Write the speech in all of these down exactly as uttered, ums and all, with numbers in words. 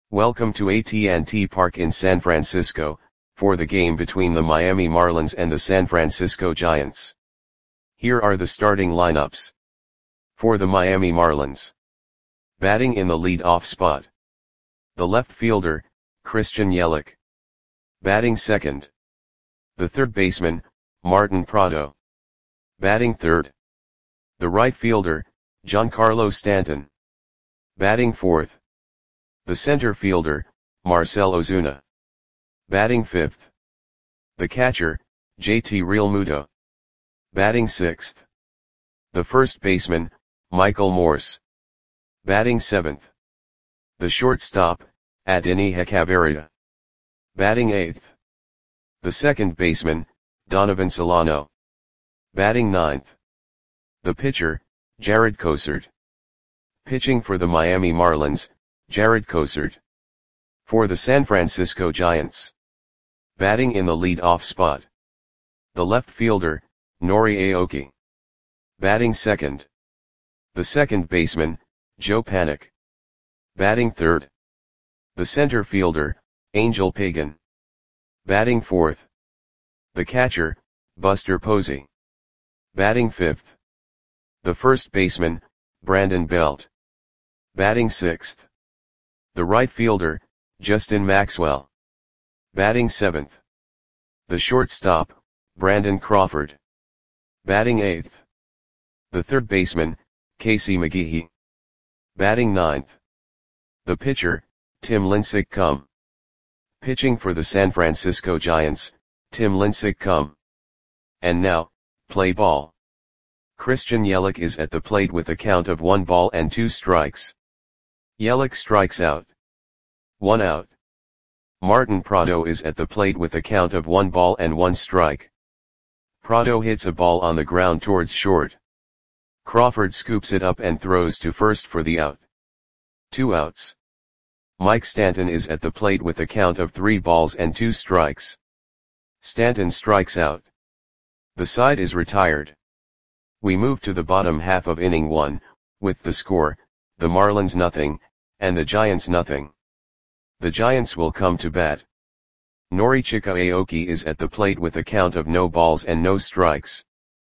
Welcome to A T and T Park in San Francisco, for the game between the Miami Marlins and the San Francisco Giants. Here are the starting lineups. For the Miami Marlins. Batting in the lead-off spot. The left fielder, Christian Yelich. Batting second. The third baseman, Martin Prado. Batting third. The right fielder, Giancarlo Stanton. Batting fourth. The center fielder, Marcell Ozuna. Batting fifth. The catcher, J T Realmuto. Batting sixth. The first baseman, Michael Morse. Batting seventh. The shortstop, Adeiny Hechavarria. Batting eighth. The second baseman, Donovan Solano. Batting ninth. The pitcher, Jarred Cosart. Pitching for the Miami Marlins, Jarred Cosart. For the San Francisco Giants. Batting in the lead-off spot. The left fielder, Nori Aoki. Batting second. The second baseman, Joe Panik. Batting third. The center fielder, Angel Pagan. Batting fourth. The catcher, Buster Posey. Batting fifth. The first baseman, Brandon Belt. Batting sixth. The right fielder, Justin Maxwell. Batting seventh. The shortstop, Brandon Crawford. Batting eighth. The third baseman, Casey McGehee. Batting ninth. The pitcher, Tim Lincecum. Pitching for the San Francisco Giants, Tim Lincecum. And now, play ball. Christian Yelich is at the plate with a count of one ball and two strikes. Yelich strikes out. One out. Martin Prado is at the plate with a count of one ball and one strike. Prado hits a ball on the ground towards short. Crawford scoops it up and throws to first for the out. Two outs. Mike Stanton is at the plate with a count of three balls and two strikes. Stanton strikes out. The side is retired. We move to the bottom half of inning one, with the score, the Marlins nothing, and the Giants nothing. The Giants will come to bat. Norichika Aoki is at the plate with a count of no balls and no strikes.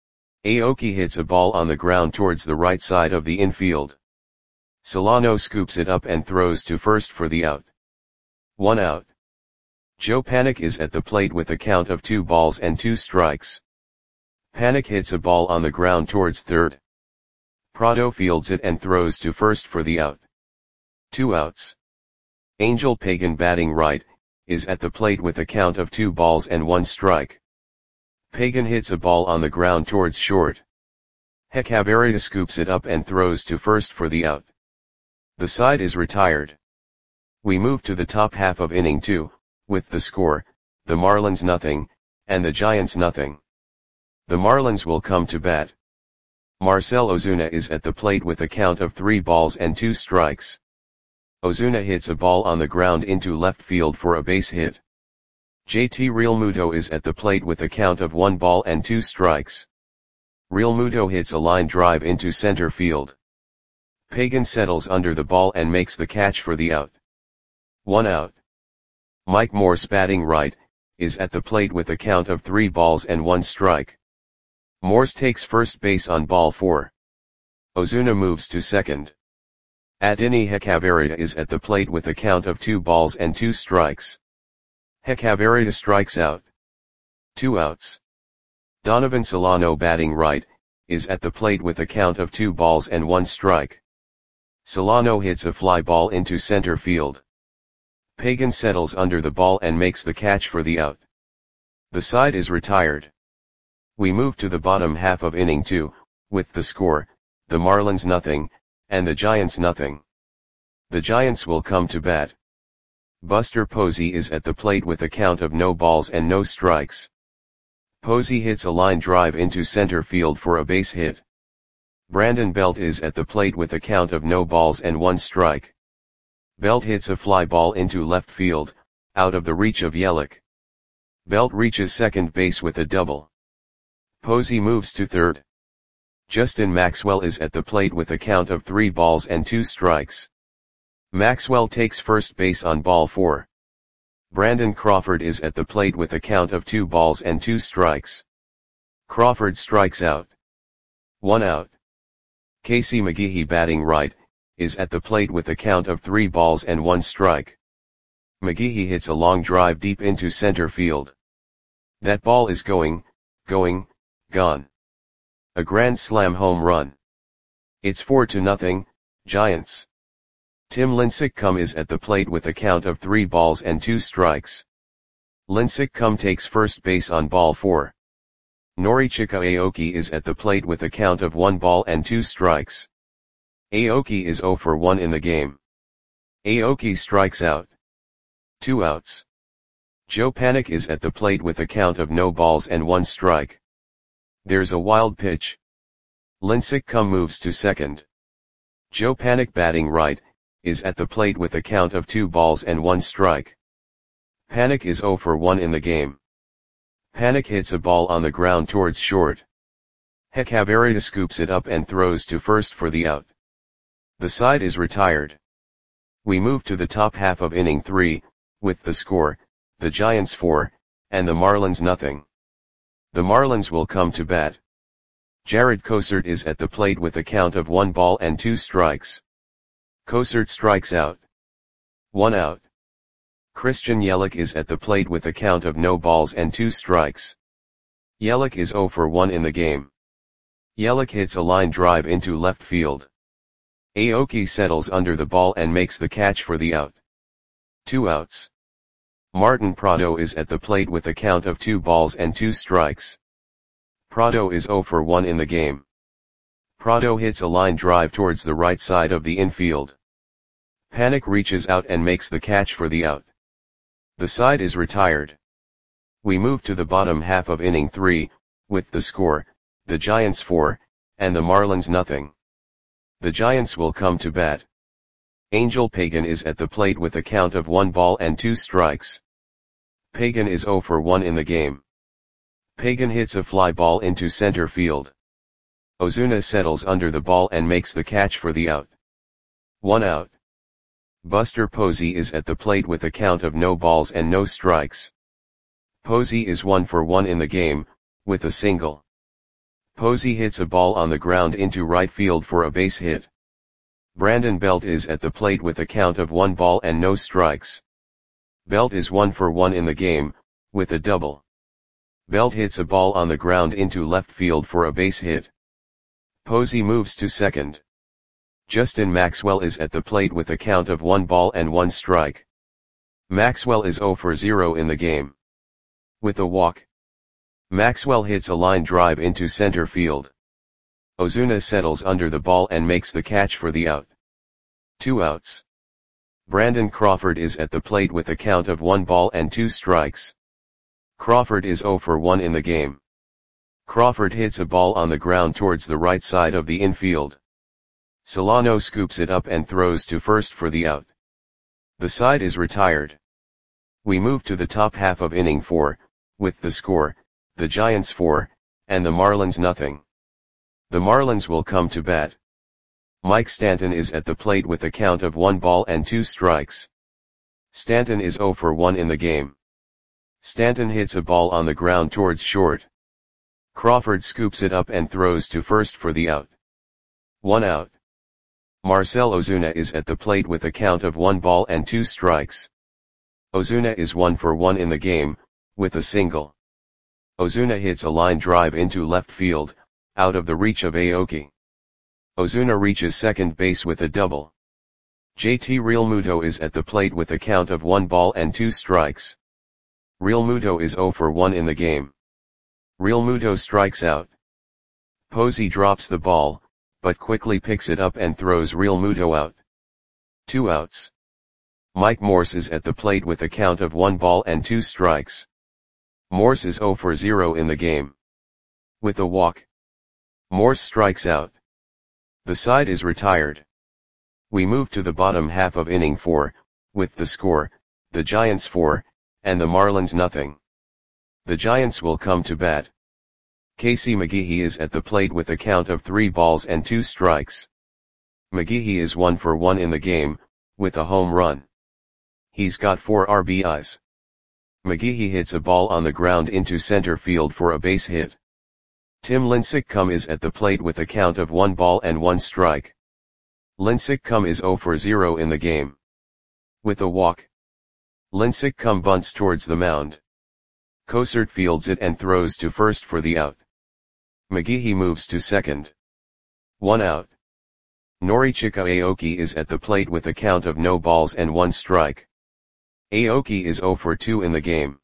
Aoki hits a ball on the ground towards the right side of the infield. Solano scoops it up and throws to first for the out. One out. Joe Panik is at the plate with a count of two balls and two strikes. Panik hits a ball on the ground towards third. Prado fields it and throws to first for the out. Two outs. Angel Pagan, batting right, is at the plate with a count of two balls and one strike. Pagan hits a ball on the ground towards short. Hechavarria scoops it up and throws to first for the out. The side is retired. We move to the top half of inning two, with the score, the Marlins nothing, and the Giants nothing. The Marlins will come to bat. Marcell Ozuna is at the plate with a count of three balls and two strikes. Ozuna hits a ball on the ground into left field for a base hit. J T Realmuto is at the plate with a count of one ball and two strikes. Realmuto hits a line drive into center field. Pagan settles under the ball and makes the catch for the out. One out. Mike Morse, batting right, is at the plate with a count of three balls and one strike. Morse takes first base on ball four. Ozuna moves to second. Adeiny Hechavarria is at the plate with a count of two balls and two strikes. Hechavarria strikes out. Two outs. Donovan Solano, batting right, is at the plate with a count of two balls and one strike. Solano hits a fly ball into center field. Pagan settles under the ball and makes the catch for the out. The side is retired. We move to the bottom half of inning two, with the score, the Marlins nothing, and the Giants nothing. The Giants will come to bat. Buster Posey is at the plate with a count of no balls and no strikes. Posey hits a line drive into center field for a base hit. Brandon Belt is at the plate with a count of no balls and one strike. Belt hits a fly ball into left field, out of the reach of Yelich. Belt reaches second base with a double. Posey moves to third. Justin Maxwell is at the plate with a count of three balls and two strikes. Maxwell takes first base on ball four. Brandon Crawford is at the plate with a count of two balls and two strikes. Crawford strikes out. One out. Casey McGehee, batting right, is at the plate with a count of three balls and one strike. McGehee hits a long drive deep into center field. That ball is going, going, gone. A grand slam home run. It's four to nothing, Giants. Tim Lincecum is at the plate with a count of three balls and two strikes. Lincecum takes first base on ball four. Norichika Aoki is at the plate with a count of one ball and two strikes. Aoki is zero for one in the game. Aoki strikes out. Two outs. Joe Panik is at the plate with a count of no balls and one strike. There's a wild pitch. Lincecum moves to second. Joe Panik, batting right, is at the plate with a count of two balls and one strike. Panik is zero for one in the game. Panik hits a ball on the ground towards short. Hechavarria scoops it up and throws to first for the out. The side is retired. We move to the top half of inning three, with the score, the Giants four, and the Marlins nothing. The Marlins will come to bat. Jared Cosart is at the plate with a count of one ball and two strikes. Cosart strikes out. One out. Christian Yelich is at the plate with a count of no balls and two strikes. Yelich is zero for one in the game. Yelich hits a line drive into left field. Aoki settles under the ball and makes the catch for the out. Two outs. Martin Prado is at the plate with a count of two balls and two strikes. Prado is zero for one in the game. Prado hits a line drive towards the right side of the infield. Panik reaches out and makes the catch for the out. The side is retired. We move to the bottom half of inning three, with the score, the Giants four, and the Marlins nothing. The Giants will come to bat. Angel Pagan is at the plate with a count of one ball and two strikes. Pagan is zero for one in the game. Pagan hits a fly ball into center field. Ozuna settles under the ball and makes the catch for the out. One out. Buster Posey is at the plate with a count of no balls and no strikes. Posey is one for one in the game, with a single. Posey hits a ball on the ground into right field for a base hit. Brandon Belt is at the plate with a count of one ball and no strikes. Belt is one for one in the game, with a double. Belt hits a ball on the ground into left field for a base hit. Posey moves to second. Justin Maxwell is at the plate with a count of one ball and one strike. Maxwell is zero for zero in the game. With a walk. Maxwell hits a line drive into center field. Ozuna settles under the ball and makes the catch for the out. Two outs. Brandon Crawford is at the plate with a count of one ball and two strikes. Crawford is zero for one in the game. Crawford hits a ball on the ground towards the right side of the infield. Solano scoops it up and throws to first for the out. The side is retired. We move to the top half of inning four, with the score, the Giants four, and the Marlins nothing. The Marlins will come to bat. Mike Stanton is at the plate with a count of one ball and two strikes. Stanton is zero for one in the game. Stanton hits a ball on the ground towards short. Crawford scoops it up and throws to first for the out. One out. Marcell Ozuna is at the plate with a count of one ball and two strikes. Ozuna is one for one in the game, with a single. Ozuna hits a line drive into left field, out of the reach of Aoki. Ozuna reaches second base with a double. J T Realmuto is at the plate with a count of one ball and two strikes. Realmuto is zero for one in the game. Realmuto strikes out. Posey drops the ball, but quickly picks it up and throws Realmuto out. Two outs. Mike Morse is at the plate with a count of one ball and two strikes. Morse is zero for zero in the game. With a walk. Morse strikes out. The side is retired. We move to the bottom half of inning four, with the score, the Giants four, and the Marlins nothing. The Giants will come to bat. Casey McGehee is at the plate with a count of three balls and two strikes. McGehee is one for one in the game, with a home run. He's got four R B Is. McGehee hits a ball on the ground into center field for a base hit. Tim Lincecum is at the plate with a count of one ball and one strike. Lincecum is zero for zero in the game. With a walk, Lincecum bunts towards the mound. Cosart fields it and throws to first for the out. McGehee moves to second. One out. Norichika Aoki is at the plate with a count of no balls and one strike. Aoki is zero for two in the game.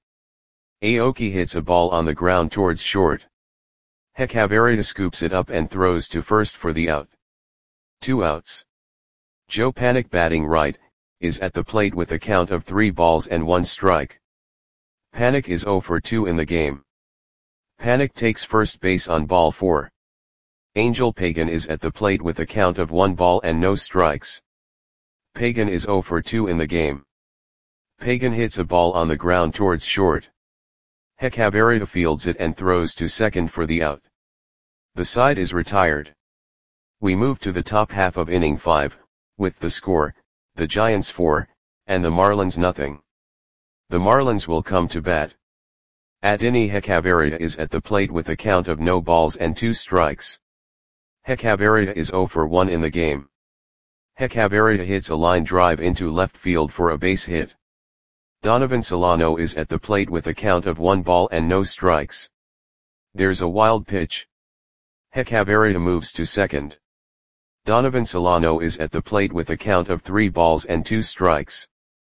Aoki hits a ball on the ground towards short. Hechavarria scoops it up and throws to first for the out. Two outs. Joe Panik, batting right, is at the plate with a count of three balls and one strike. Panik is zero for two in the game. Panik takes first base on ball four. Angel Pagan is at the plate with a count of one ball and no strikes. Pagan is zero for two in the game. Pagan hits a ball on the ground towards short. Hechavarria fields it and throws to second for the out. The side is retired. We move to the top half of inning five, with the score, the Giants four, and the Marlins nothing. The Marlins will come to bat. Adeiny Hechavarria is at the plate with a count of no balls and two strikes. Hechavarria is zero for one in the game. Hechavarria hits a line drive into left field for a base hit. Donovan Solano is at the plate with a count of one ball and no strikes. There's a wild pitch. Hechavarria moves to second. Donovan Solano is at the plate with a count of three balls and two strikes.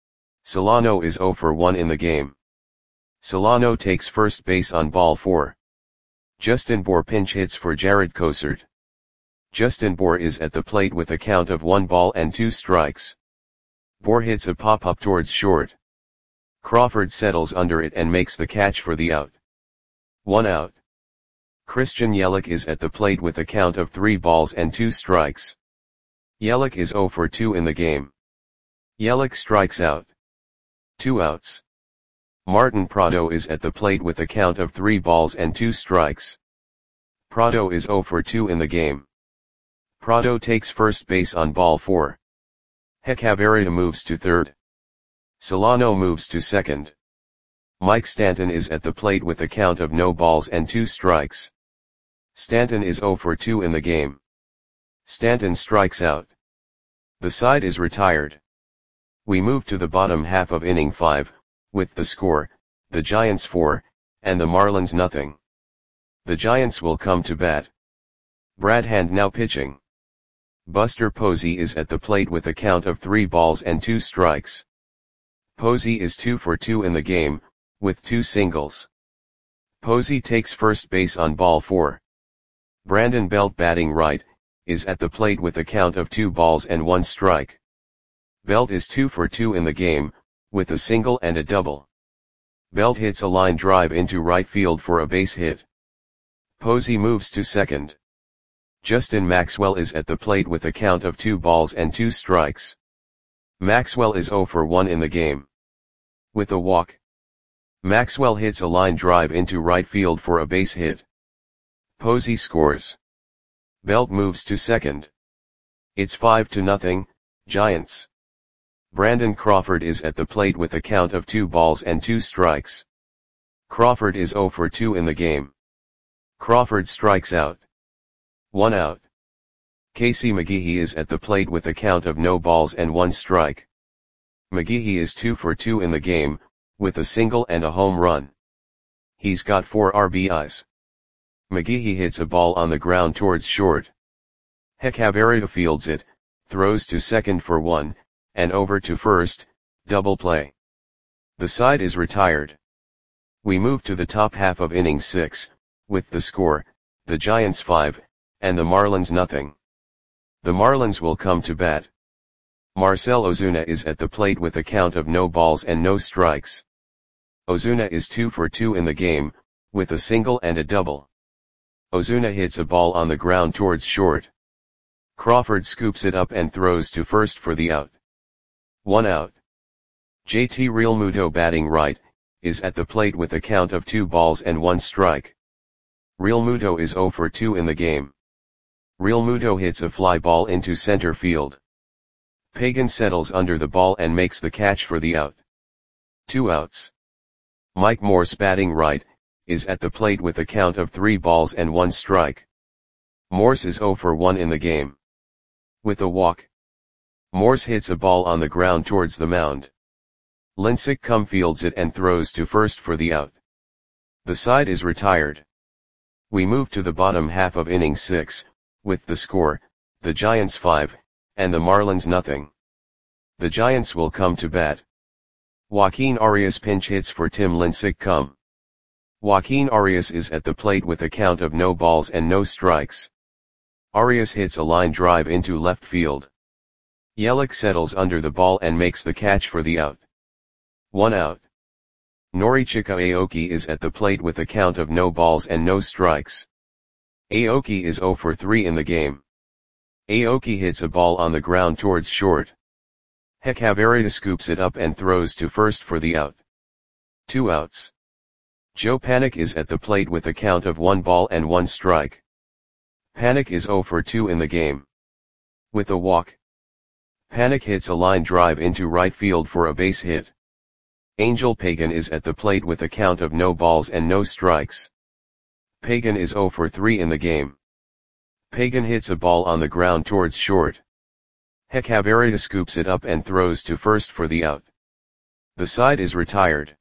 Solano is zero for one in the game. Solano takes first base on ball four. Justin Bour pinch hits for Jarred Cosart. Justin Bour is at the plate with a count of one ball and two strikes. Bour hits a pop-up towards short. Crawford settles under it and makes the catch for the out. One out. Christian Yelich is at the plate with a count of three balls and two strikes. Yelich is zero for two in the game. Yelich strikes out. Two outs. Martin Prado is at the plate with a count of three balls and two strikes. Prado is zero for two in the game. Prado takes first base on ball four. Hechavarria moves to third. Solano moves to second. Mike Stanton is at the plate with a count of no balls and two strikes. Stanton is zero for two in the game. Stanton strikes out. The side is retired. We move to the bottom half of inning five, with the score, the Giants four, and the Marlins nothing. The Giants will come to bat. Brad Hand now pitching. Buster Posey is at the plate with a count of three balls and two strikes. Posey is two for two in the game, with two singles. Posey takes first base on ball four. Brandon Belt, batting right, is at the plate with a count of two balls and one strike. Belt is two for two in the game, with a single and a double. Belt hits a line drive into right field for a base hit. Posey moves to second. Justin Maxwell is at the plate with a count of two balls and two strikes. Maxwell is zero for one in the game. With a walk, Maxwell hits a line drive into right field for a base hit. Posey scores. Belt moves to second. It's five to nothing, Giants. Brandon Crawford is at the plate with a count of two balls and two strikes. Crawford is zero for two in the game. Crawford strikes out. One out. Casey McGehee is at the plate with a count of no balls and one strike. McGehee is two for two in the game, with a single and a home run. He's got four R B Is. McGehee hits a ball on the ground towards short. Hechavarria fields it, throws to second for one, and over to first, double play. The side is retired. We move to the top half of inning six, with the score, the Giants five, and the Marlins nothing. The Marlins will come to bat. Marcell Ozuna is at the plate with a count of no balls and no strikes. Ozuna is two for two in the game, with a single and a double. Ozuna hits a ball on the ground towards short. Crawford scoops it up and throws to first for the out. One out. J T Realmuto, batting right, is at the plate with a count of two balls and one strike. Realmuto is zero for two in the game. Realmuto hits a fly ball into center field. Pagan settles under the ball and makes the catch for the out. Two outs. Mike Morse, batting right, is at the plate with a count of three balls and one strike. Morse is oh for one in the game. With a walk, Morse hits a ball on the ground towards the mound. Lincecum fields it and throws to first for the out. The side is retired. We move to the bottom half of inning six, with the score, the Giants five, and the Marlins nothing. The Giants will come to bat. Joaquin Arias pinch hits for Tim Lincecum. Joaquin Arias is at the plate with a count of no balls and no strikes. Arias hits a line drive into left field. Yelich settles under the ball and makes the catch for the out. One out. Norichika Aoki is at the plate with a count of no balls and no strikes. Aoki is oh for three in the game. Aoki hits a ball on the ground towards short. Hechavarria scoops it up and throws to first for the out. Two outs. Joe Panik is at the plate with a count of one ball and one strike. Panik is oh for two in the game. With a walk, Panik hits a line drive into right field for a base hit. Angel Pagan is at the plate with a count of no balls and no strikes. Pagan is oh for three in the game. Pagan hits a ball on the ground towards short. Hechavarria scoops it up and throws to first for the out. The side is retired.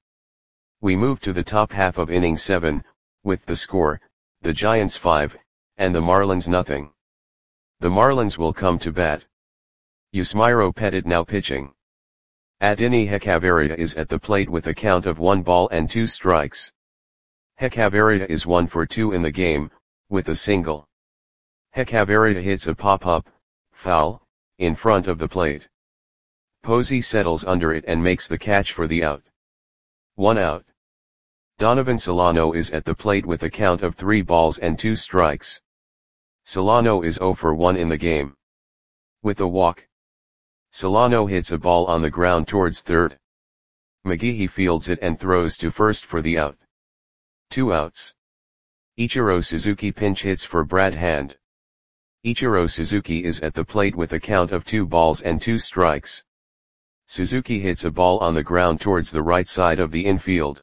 We move to the top half of inning seven, with the score, the Giants five, and the Marlins nothing. The Marlins will come to bat. Yusmeiro Petit now pitching. Adeiny Hechavarria is at the plate with a count of one ball and two strikes. Hechavarria is one for two in the game, with a single. Hechavarria hits a pop-up, foul, in front of the plate. Posey settles under it and makes the catch for the out. One out. Donovan Solano is at the plate with a count of three balls and two strikes. Solano is oh for one in the game. With a walk, Solano hits a ball on the ground towards third. McGehee fields it and throws to first for the out. Two outs. Ichiro Suzuki pinch hits for Brad Hand. Ichiro Suzuki is at the plate with a count of two balls and two strikes. Suzuki hits a ball on the ground towards the right side of the infield.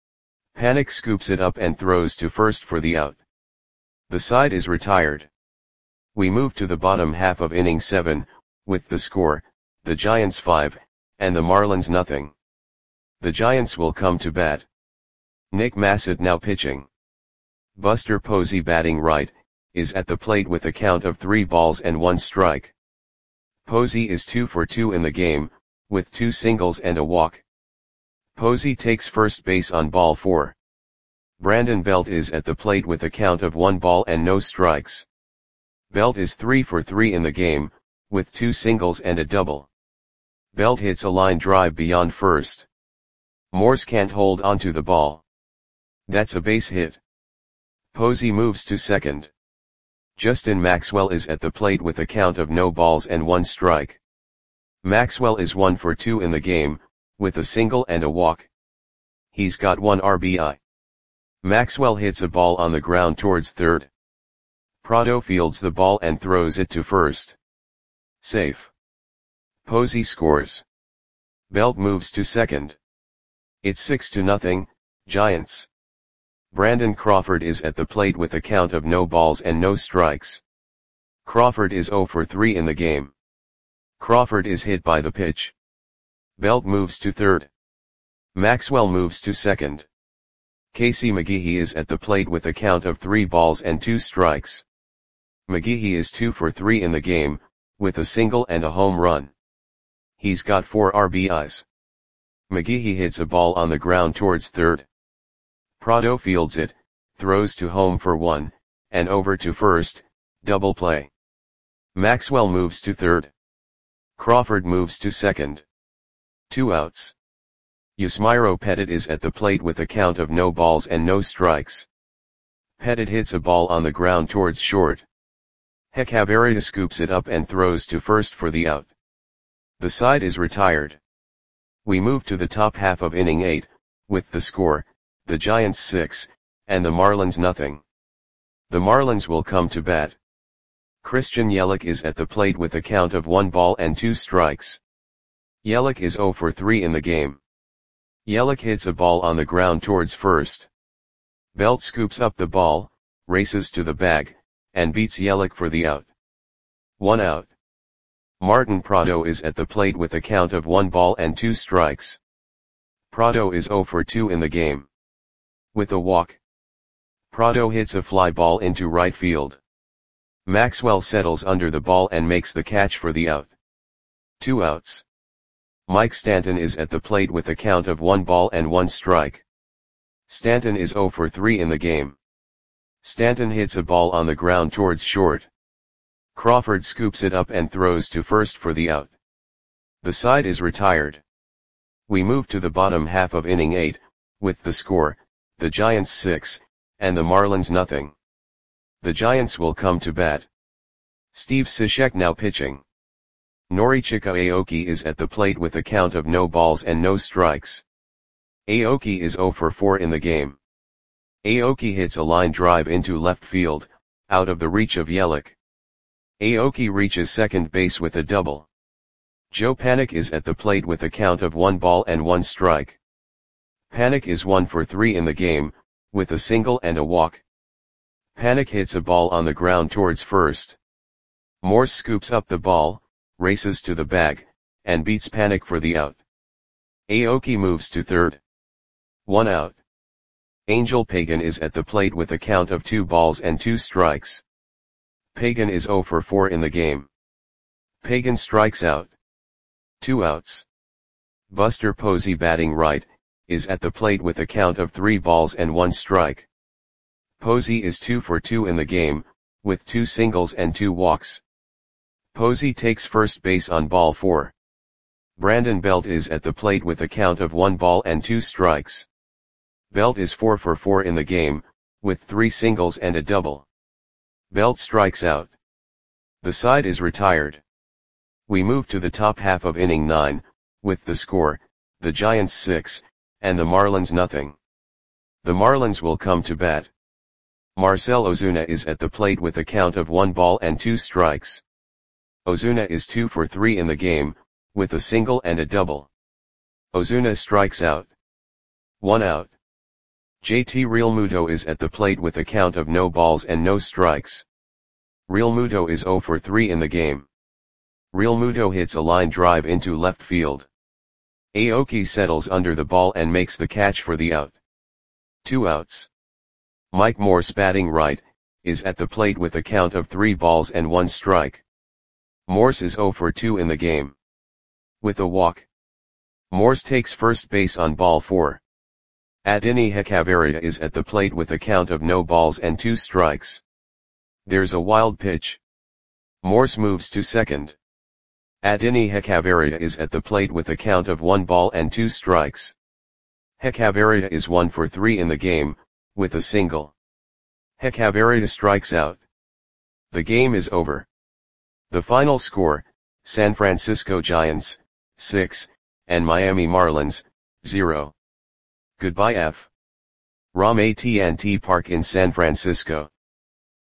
Panik scoops it up and throws to first for the out. The side is retired. We move to the bottom half of inning seven, with the score, the Giants five, and the Marlins nothing. The Giants will come to bat. Nick Massett now pitching. Buster Posey, batting right, is at the plate with a count of three balls and one strike. Posey is two for two in the game, with two singles and a walk. Posey takes first base on ball four. Brandon Belt is at the plate with a count of one ball and no strikes. Belt is three for three in the game, with two singles and a double. Belt hits a line drive beyond first. Morse can't hold onto the ball. That's a base hit. Posey moves to second. Justin Maxwell is at the plate with a count of no balls and one strike. Maxwell is one for two in the game, with a single and a walk. He's got one R B I. Maxwell hits a ball on the ground towards third. Prado fields the ball and throws it to first. Safe. Posey scores. Belt moves to second. It's six to nothing, Giants. Brandon Crawford is at the plate with a count of no balls and no strikes. Crawford is oh for three in the game. Crawford is hit by the pitch. Belt moves to third. Maxwell moves to second. Casey McGehee is at the plate with a count of three balls and two strikes. McGehee is two for three in the game, with a single and a home run. He's got four R B Is. McGehee hits a ball on the ground towards third. Prado fields it, throws to home for one, and over to first, double play. Maxwell moves to third. Crawford moves to second. Two outs. Yusmeiro Petit is at the plate with a count of no balls and no strikes. Petit hits a ball on the ground towards short. Hechavarria scoops it up and throws to first for the out. The side is retired. We move to the top half of inning eight, with the score, the Giants six, and the Marlins nothing. The Marlins will come to bat. Christian Yelich is at the plate with a count of one ball and two strikes. Yelich is zero for three in the game. Yelich hits a ball on the ground towards first. Belt scoops up the ball, races to the bag, and beats Yelich for the out. One out. Martin Prado is at the plate with a count of one ball and two strikes. Prado is zero for two in the game. With a walk, Prado hits a fly ball into right field. Maxwell settles under the ball and makes the catch for the out. Two outs. Mike Stanton is at the plate with a count of one ball and one strike. Stanton is zero for three in the game. Stanton hits a ball on the ground towards short. Crawford scoops it up and throws to first for the out. The side is retired. We move to the bottom half of inning eight, with the score, the Giants six, and the Marlins nothing. The Giants will come to bat. Steve Cishek now pitching. Norichika Aoki is at the plate with a count of no balls and no strikes. Aoki is zero for four in the game. Aoki hits a line drive into left field, out of the reach of Yelich. Aoki reaches second base with a double. Joe Panik is at the plate with a count of one ball and one strike. Panik is one for three in the game, with a single and a walk. Panik hits a ball on the ground towards first. Morse scoops up the ball, races to the bag, and beats Panik for the out. Aoki moves to third. One out. Angel Pagan is at the plate with a count of two balls and two strikes. Pagan is zero for four in the game. Pagan strikes out. Two outs. Buster Posey, batting right, is at the plate with a count of three balls and one strike. Posey is two for two in the game, with two singles and two walks. Posey takes first base on ball four. Brandon Belt is at the plate with a count of one ball and two strikes. Belt is four for four in the game, with three singles and a double. Belt strikes out. The side is retired. We move to the top half of inning nine, with the score, the Giants six, and the Marlins nothing. The Marlins will come to bat. Marcell Ozuna is at the plate with a count of one ball and two strikes. Ozuna is two for three in the game, with a single and a double. Ozuna strikes out. One out. J T Realmuto is at the plate with a count of no balls and no strikes. Realmuto is zero for three in the game. Realmuto hits a line drive into left field. Aoki settles under the ball and makes the catch for the out. Two outs. Mike Morse, batting right, is at the plate with a count of three balls and one strike. Morse is zero for two in the game. With a walk, Morse takes first base on ball four. Adeiny Hechavarria is at the plate with a count of no balls and two strikes. There's a wild pitch. Morse moves to second. Adeiny Hechavarria is at the plate with a count of one ball and two strikes. Hechavarria is one for three in the game, with a single. Hechavarria strikes out. The game is over. The final score, San Francisco Giants, six, and Miami Marlins, zero. Goodbye F. Rom at T N T Park in San Francisco.